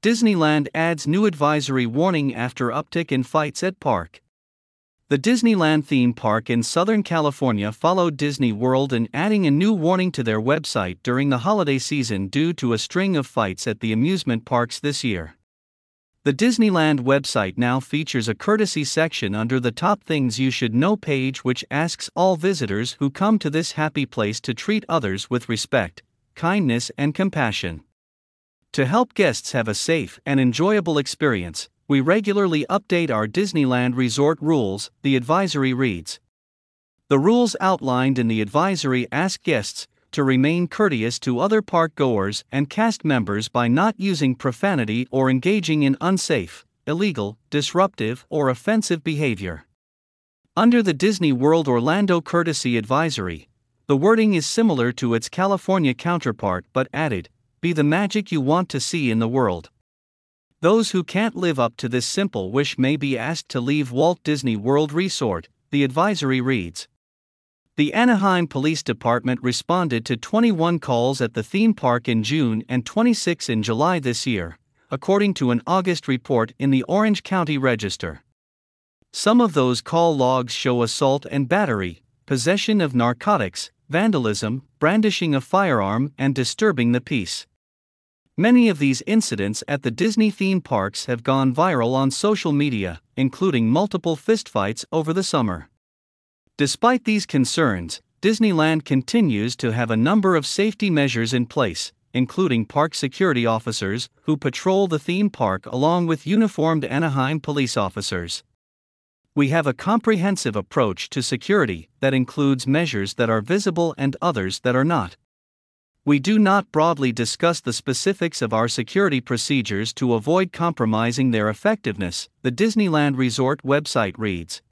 Disneyland adds new advisory warning after uptick in fights at park. The Disneyland theme park in Southern California followed Disney World in adding a new warning to their website during the holiday season due to a string of fights at the amusement parks this year. The Disneyland website now features a courtesy section under the Top Things You Should Know page, which asks all visitors who come to this happy place to treat others with respect, kindness, and compassion. To help guests have a safe and enjoyable experience, we regularly update our Disneyland Resort rules, the advisory reads. The rules outlined in the advisory ask guests to remain courteous to other park goers and cast members by not using profanity or engaging in unsafe, illegal, disruptive, or offensive behavior. Under the Disney World Orlando Courtesy Advisory, the wording is similar to its California counterpart but added, "Be the magic you want to see in the world." Those who can't live up to this simple wish may be asked to leave Walt Disney World Resort, the advisory reads. The Anaheim Police Department responded to 21 calls at the theme park in June and 26 in July this year, according to an August report in the Orange County Register. Some of those call logs show assault and battery, possession of narcotics, vandalism, brandishing a firearm, and disturbing the peace. Many of these incidents at the Disney theme parks have gone viral on social media, including multiple fistfights over the summer. Despite these concerns, Disneyland continues to have a number of safety measures in place, including park security officers who patrol the theme park along with uniformed Anaheim police officers. We have a comprehensive approach to security that includes measures that are visible and others that are not. We do not broadly discuss the specifics of our security procedures to avoid compromising their effectiveness, the Disneyland Resort website reads.